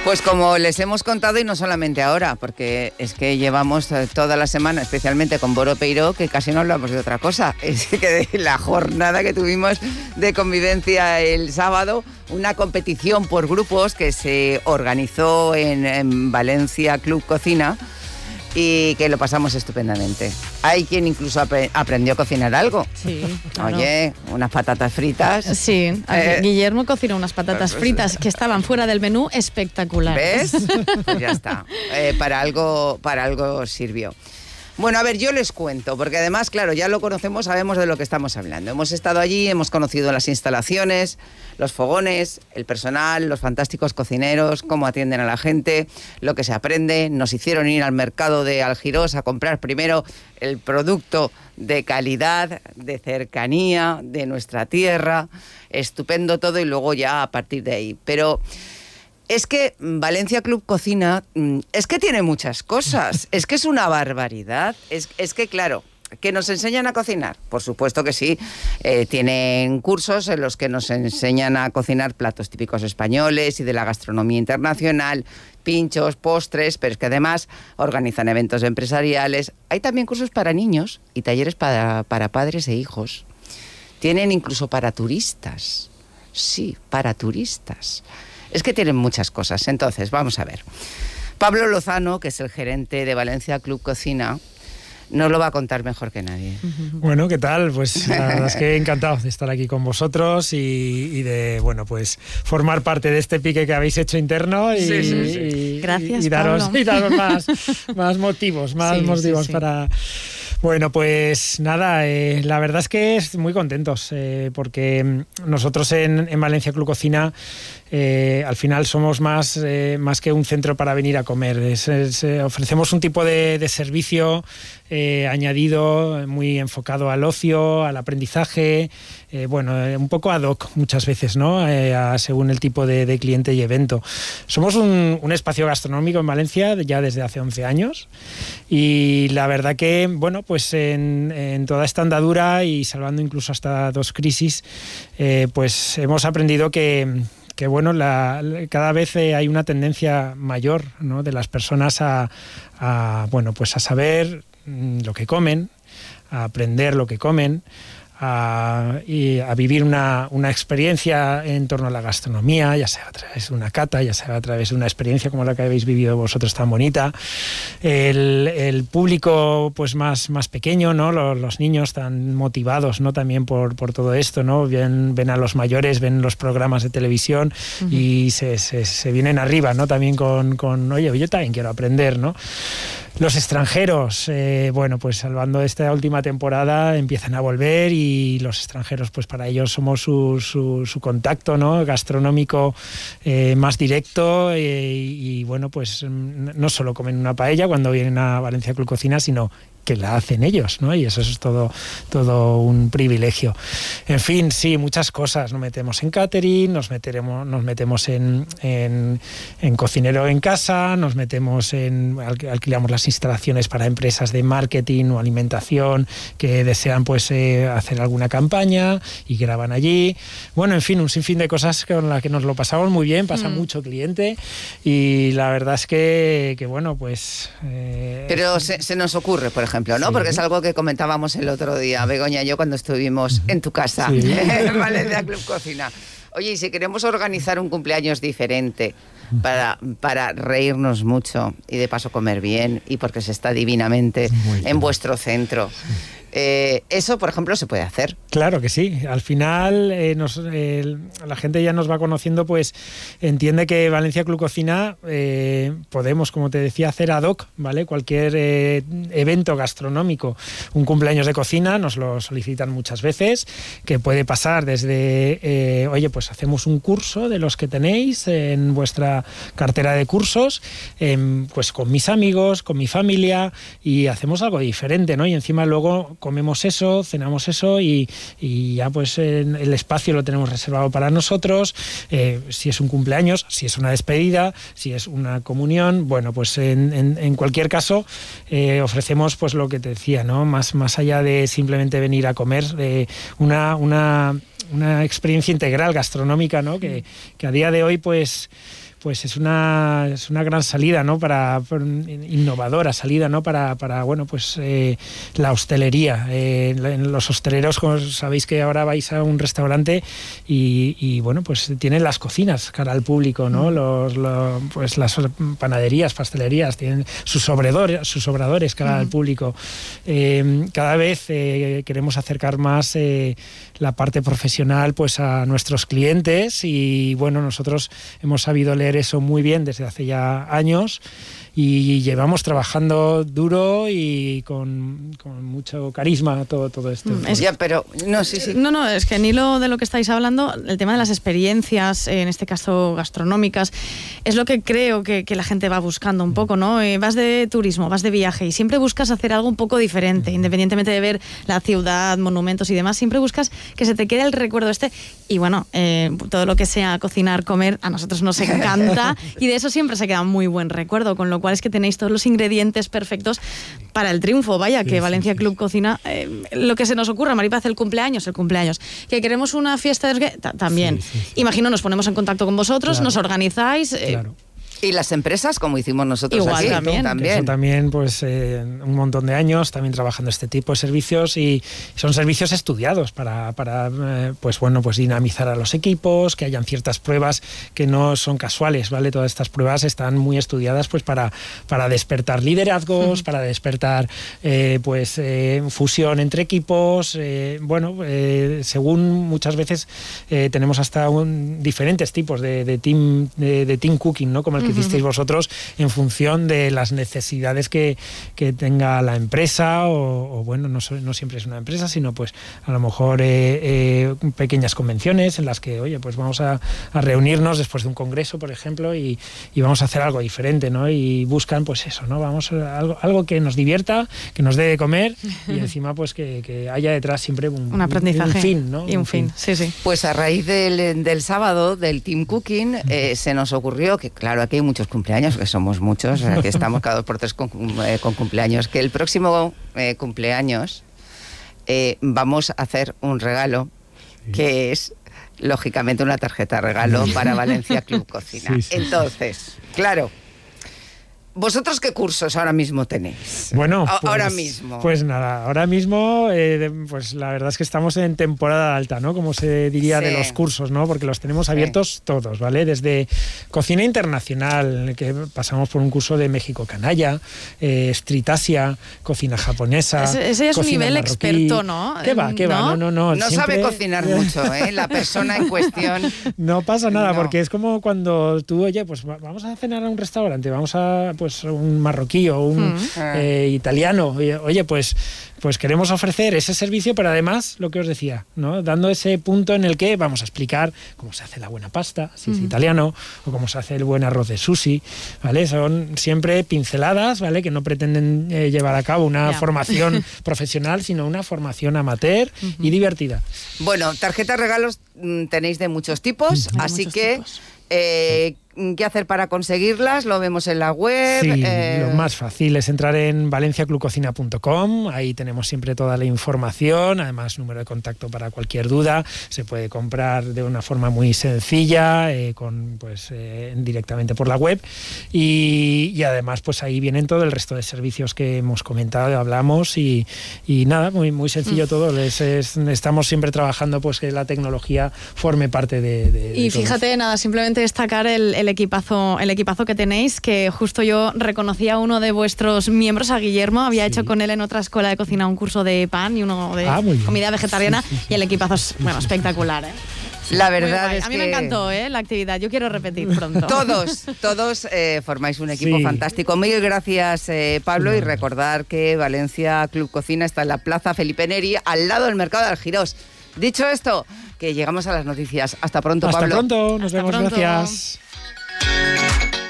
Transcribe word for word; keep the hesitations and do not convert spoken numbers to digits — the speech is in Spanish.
Pues como les hemos contado, y no solamente ahora, porque es que llevamos toda la semana, especialmente con Boro Peiró, que casi no hablamos de otra cosa. Es que de la jornada que tuvimos de convivencia el sábado, una competición por grupos que se organizó en, en Valencia Club Cocina, y que lo pasamos estupendamente. Hay quien incluso ap- aprendió a cocinar algo. Sí, claro. Oye, unas patatas fritas. Sí, Eh, Guillermo cocinó unas patatas fritas que estaban fuera del menú espectaculares. ¿Ves? Pues ya está. Eh, para algo, para algo sirvió. Bueno, a ver, yo les cuento, porque además, claro, ya lo conocemos, sabemos de lo que estamos hablando. Hemos estado allí, hemos conocido las instalaciones, los fogones, el personal, los fantásticos cocineros, cómo atienden a la gente, lo que se aprende. Nos hicieron ir al mercado de Algirós a comprar primero el producto de calidad, de cercanía, de nuestra tierra. Estupendo todo, y luego ya a partir de ahí. Pero es que Valencia Club Cocina, es que tiene muchas cosas, es que es una barbaridad, es, es que claro, ¿que nos enseñan a cocinar? Por supuesto que sí, eh, tienen cursos en los que nos enseñan a cocinar platos típicos españoles y de la gastronomía internacional, pinchos, postres, pero es que además organizan eventos empresariales. Hay también cursos para niños y talleres para, para padres e hijos. Tienen incluso para turistas, sí, para turistas. Es que tienen muchas cosas. Entonces, vamos a ver. Pablo Lozano, que es el gerente de Valencia Club Cocina, nos lo va a contar mejor que nadie. Bueno, ¿qué tal? Pues la verdad es que encantado de estar aquí con vosotros y, y de, bueno, pues formar parte de este pique que habéis hecho interno y, sí, sí, sí. y, Gracias, y daros, Pablo. y daros más, más motivos, más Sí, motivos sí, sí. para... Bueno, pues nada, eh, la verdad es que es muy contentos eh, porque nosotros en, en Valencia Club Cocina eh, al final somos más, eh, más que un centro para venir a comer. Es, es, eh, ofrecemos un tipo de, de servicio eh, añadido, muy enfocado al ocio, al aprendizaje, eh, bueno, eh, un poco ad hoc muchas veces, ¿no? Eh, a, según el tipo de, de cliente y evento. Somos un, un espacio gastronómico en Valencia ya desde hace once años y la verdad que, bueno, pues en, en toda esta andadura y salvando incluso hasta dos crisis, eh, pues hemos aprendido que... que bueno, la, cada vez hay una tendencia mayor, ¿no?, de las personas a, a, bueno, pues a saber lo que comen, a aprender lo que comen, a, y a vivir una, una experiencia en torno a la gastronomía, ya sea a través de una cata, ya sea a través de una experiencia como la que habéis vivido vosotros tan bonita. El, el público pues más, más pequeño, ¿no?, los, los niños tan motivados, ¿no?, también por, por todo esto, ¿no?, ven, ven a los mayores, ven los programas de televisión uh-huh. y se, se, se vienen arriba, ¿no?, también con, con oye, yo también quiero aprender, ¿no? Los extranjeros, eh, bueno, pues salvando esta última temporada, empiezan a volver y los extranjeros, pues para ellos somos su, su, su contacto, ¿no?, gastronómico eh, más directo eh, y, y bueno, pues no solo comen una paella cuando vienen a Valencia Club Cocina, sino que la hacen ellos, ¿no? Y eso es todo, todo un privilegio. En fin, sí, muchas cosas. Nos metemos en catering, nos, meteremos, nos metemos en, en, en cocinero en casa, nos metemos en... alquilamos las instalaciones para empresas de marketing o alimentación que desean pues eh, hacer alguna campaña y graban allí. Bueno, en fin, un sinfín de cosas con las que nos lo pasamos muy bien, pasa mm. mucho cliente y la verdad es que, que bueno, pues... Eh, Pero se, se nos ocurre, por ejemplo, ¿no? Sí. Porque es algo que comentábamos el otro día, Begoña y yo, cuando estuvimos en tu casa, sí. en Valencia Club Cocina. Oye, y si queremos organizar un cumpleaños diferente para, para reírnos mucho y de paso comer bien y porque se está divinamente en vuestro centro, Eh, eso, por ejemplo, se puede hacer. Claro que sí. Al final, eh, nos, eh, la gente ya nos va conociendo, pues entiende que Valencia Club Cocina eh, podemos, como te decía, hacer ad hoc, ¿vale? Cualquier eh, evento gastronómico, un cumpleaños de cocina, nos lo solicitan muchas veces, que puede pasar desde, eh, oye, pues hacemos un curso de los que tenéis en vuestra cartera de cursos, eh, pues con mis amigos, con mi familia, y hacemos algo diferente, ¿no? Y encima luego comemos eso, cenamos eso y, y ya pues en el espacio lo tenemos reservado para nosotros, eh, si es un cumpleaños, si es una despedida, si es una comunión, bueno, pues en, en, en cualquier caso eh, ofrecemos pues lo que te decía, ¿no? Más, más allá de simplemente venir a comer, eh, una, una, una experiencia integral gastronómica, ¿no? Que, que a día de hoy pues pues es una, es una gran salida, ¿no? Para, para innovadora salida, ¿no? Para, para bueno, pues eh, la hostelería. Eh, en los hosteleros, como sabéis que ahora vais a un restaurante y, y bueno, pues tienen las cocinas cara al público, ¿no? Los, los, pues las panaderías, pastelerías tienen sus obradores, sus obradores cara uh-huh. al público. Eh, cada vez eh, queremos acercar más eh, la parte profesional pues a nuestros clientes y bueno, nosotros hemos sabido leer eso muy bien desde hace ya años y llevamos trabajando duro y con, con mucho carisma todo, todo esto. Mm, es, ya, pero no, sí, sí. No, no, es que en hilo de lo que estáis hablando, el tema de las experiencias, en este caso gastronómicas, es lo que creo que, que la gente va buscando un poco, ¿no? Eh, vas de turismo, vas de viaje y siempre buscas hacer algo un poco diferente, independientemente de ver la ciudad, monumentos y demás, siempre buscas que se te quede el recuerdo este. Y bueno, eh, todo lo que sea cocinar, comer, a nosotros nos encanta y de eso siempre se queda muy buen recuerdo, con lo cual es que tenéis todos los ingredientes perfectos para el triunfo. Vaya, que sí, Valencia sí, Club sí. Cocina, eh, lo que se nos ocurra, Maripaz, el cumpleaños, el cumpleaños. Que queremos una fiesta de... También. Sí, sí, sí. Imagino, nos ponemos en contacto con vosotros, claro. nos organizáis... Eh, claro. Y las empresas, como hicimos nosotros Igual, aquí. También. también. Eso también, pues eh, un montón de años también trabajando este tipo de servicios y son servicios estudiados para, para eh, pues bueno, pues dinamizar a los equipos, que hayan ciertas pruebas que no son casuales, ¿vale? Todas estas pruebas están muy estudiadas pues para, para despertar liderazgos, uh-huh. para despertar eh, pues eh, fusión entre equipos, eh, bueno, eh, según muchas veces eh, tenemos hasta un, diferentes tipos de, de team de, de team cooking, ¿no? Como el que hicisteis vosotros en función de las necesidades que, que tenga la empresa o, o bueno, no, no siempre es una empresa, sino pues a lo mejor eh, eh, pequeñas convenciones en las que, oye, pues vamos a, a reunirnos después de un congreso, por ejemplo, y, y vamos a hacer algo diferente, ¿no? Y buscan pues eso, ¿no? Vamos a algo, algo que nos divierta, que nos dé de comer y encima pues que, que haya detrás siempre un, un aprendizaje un fin, ¿no? Y un, un fin. fin, sí, sí. Pues a raíz del, del sábado, del Team Cooking, eh, se nos ocurrió que, claro, aquí hay muchos cumpleaños, que somos muchos, que estamos cada dos por tres con, eh, con cumpleaños, que el próximo eh, cumpleaños eh, vamos a hacer un regalo sí. que es, lógicamente, una tarjeta regalo para Valencia Club Cocina. Sí, sí, Entonces, sí. claro, ¿vosotros qué cursos ahora mismo tenéis? Bueno, pues, ahora mismo. Pues nada, ahora mismo, eh, pues la verdad es que estamos en temporada alta, ¿no? Como se diría sí. de los cursos, ¿no? Porque los tenemos abiertos sí. todos, ¿vale? Desde cocina internacional, que pasamos por un curso de México canalla, eh, Street Asia, cocina japonesa. Ese, ese es un nivel marroquí. Experto, ¿no? ¿Qué va? ¿Qué ¿No? va? No, no, no. No siempre... sabe cocinar mucho, ¿eh? La persona en cuestión. No pasa nada, no. porque es como cuando tú, oye, pues vamos a cenar a un restaurante, vamos a, pues un marroquí o un mm. eh, italiano, oye, pues, pues queremos ofrecer ese servicio, pero además, lo que os decía, ¿no? Dando ese punto en el que vamos a explicar cómo se hace la buena pasta, si mm. es italiano, o cómo se hace el buen arroz de sushi, ¿vale? Son siempre pinceladas, ¿vale? Que no pretenden eh, llevar a cabo una yeah. formación profesional, sino una formación amateur uh-huh. y divertida. Bueno, tarjetas regalos mm, tenéis de muchos tipos, mm. así muchos que... Tipos. Eh, ¿Qué hacer para conseguirlas? Lo vemos en la web. Sí, eh... lo más fácil es entrar en valencia club cocina punto com. Ahí tenemos siempre toda la información, además número de contacto para cualquier duda. Se puede comprar de una forma muy sencilla, eh, con, pues, eh, directamente por la web. Y, y además, pues ahí vienen todo el resto de servicios que hemos comentado, hablamos y, y nada, muy, muy sencillo mm. todo. Es, es, estamos siempre trabajando pues que la tecnología forme parte de, de, de Y fíjate, todo. nada, simplemente destacar el, el equipazo el equipazo que tenéis, que justo yo reconocí a uno de vuestros miembros, a Guillermo, había sí. hecho con él en otra escuela de cocina un curso de pan y uno de ah, comida vegetariana sí, sí, sí. y el equipazo es, bueno, espectacular, ¿eh? La verdad es a mí que... me encantó ¿eh? la actividad, yo quiero repetir pronto. Todos, todos eh, formáis un equipo sí. fantástico. Mil gracias, eh, Pablo, sí. y recordar que Valencia Club Cocina está en la Plaza Felipe Neri, al lado del Mercado de Algirós. Dicho esto, que llegamos a las noticias. Hasta pronto, Hasta Pablo. Hasta pronto, nos Hasta vemos, pronto. Gracias.